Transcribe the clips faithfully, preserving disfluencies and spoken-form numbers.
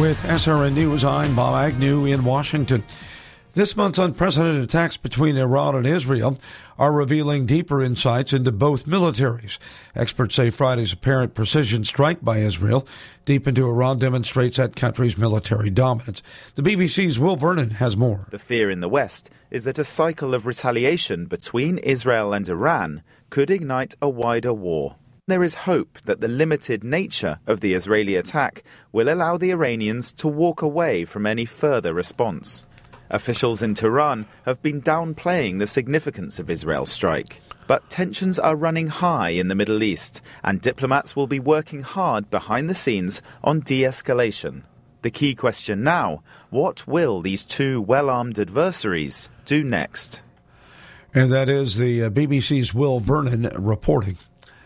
With S R N News, I'm Bob Agnew in Washington. This month's unprecedented attacks between Iran and Israel are revealing deeper insights into both militaries. Experts say Friday's apparent precision strike by Israel deep into Iran demonstrates that country's military dominance. The B B C's Will Vernon has more. The fear in the West is that a cycle of retaliation between Israel and Iran could ignite a wider war. There is hope that the limited nature of the Israeli attack will allow the Iranians to walk away from any further response. Officials in Tehran have been downplaying the significance of Israel's strike. But tensions are running high in the Middle East, and diplomats will be working hard behind the scenes on de-escalation. The key question now, what will these two well-armed adversaries do next? And that is the B B C's Will Vernon reporting.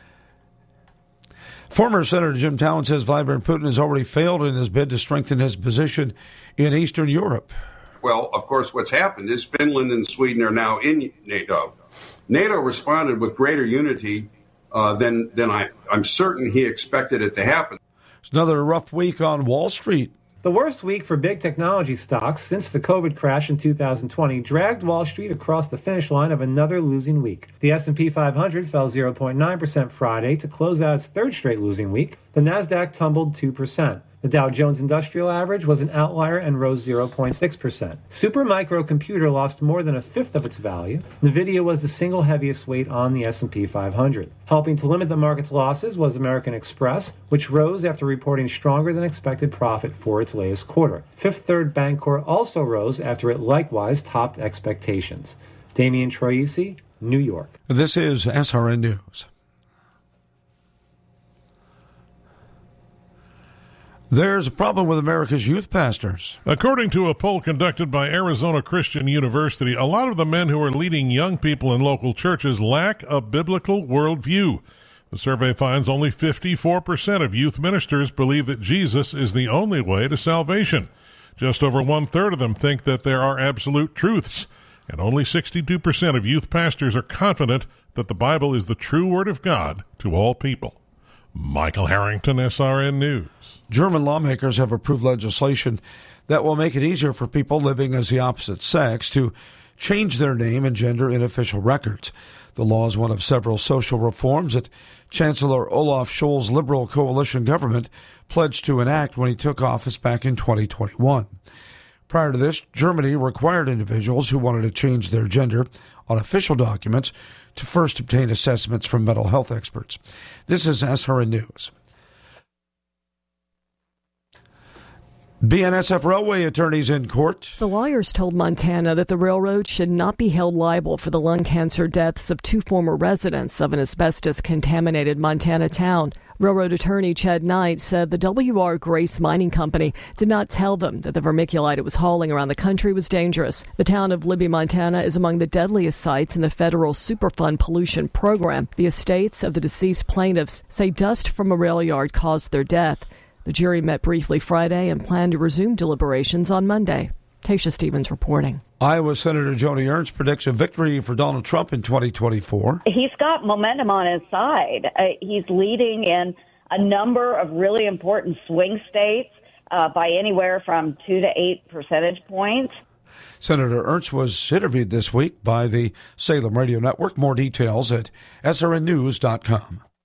Former Senator Jim Talent says Vladimir Putin has already failed in his bid to strengthen his position in Eastern Europe. Well, of course, what's happened is Finland and Sweden are now in NATO. NATO responded with greater unity uh, than, than I, I'm certain he expected it to happen. It's another rough week on Wall Street. The worst week for big technology stocks since the COVID crash in two thousand twenty dragged Wall Street across the finish line of another losing week. The S and P five hundred fell zero point nine percent Friday to close out its third straight losing week. The Nasdaq tumbled two percent. The Dow Jones Industrial Average was an outlier and rose zero point six percent. Supermicro Computer lost more than a fifth of its value. NVIDIA was the single heaviest weight on the S and P five hundred. Helping to limit the market's losses was American Express, which rose after reporting stronger than expected profit for its latest quarter. Fifth Third Bancorp also rose after it likewise topped expectations. Damian Troisi, New York. This is S R N News. There's a problem with America's youth pastors. According to a poll conducted by Arizona Christian University, a lot of the men who are leading young people in local churches lack a biblical worldview. The survey finds only fifty-four percent of youth ministers believe that Jesus is the only way to salvation. Just over one-third of them think that there are absolute truths, and only sixty-two percent of youth pastors are confident that the Bible is the true Word of God to all people. Michael Harrington, S R N News. German lawmakers have approved legislation that will make it easier for people living as the opposite sex to change their name and gender in official records. The law is one of several social reforms that Chancellor Olaf Scholz's Liberal coalition government pledged to enact when he took office back in twenty twenty-one. Prior to this, Germany required individuals who wanted to change their gender on official documents to first obtain assessments from mental health experts. This is S R N News. B N S F railway attorneys in court. The lawyers told Montana that the railroad should not be held liable for the lung cancer deaths of two former residents of an asbestos-contaminated Montana town. Railroad attorney Chad Knight said the W R Grace Mining Company did not tell them that the vermiculite it was hauling around the country was dangerous. The town of Libby, Montana is among the deadliest sites in the federal Superfund pollution program. The estates of the deceased plaintiffs say dust from a rail yard caused their death. The jury met briefly Friday and planned to resume deliberations on Monday. Tasha Stevens reporting. Iowa Senator Joni Ernst predicts a victory for Donald Trump in twenty twenty-four. He's got momentum on his side. Uh, he's leading in a number of really important swing states uh, by anywhere from two to eight percentage points. Senator Ernst was interviewed this week by the Salem Radio Network. More details at S R N news dot com.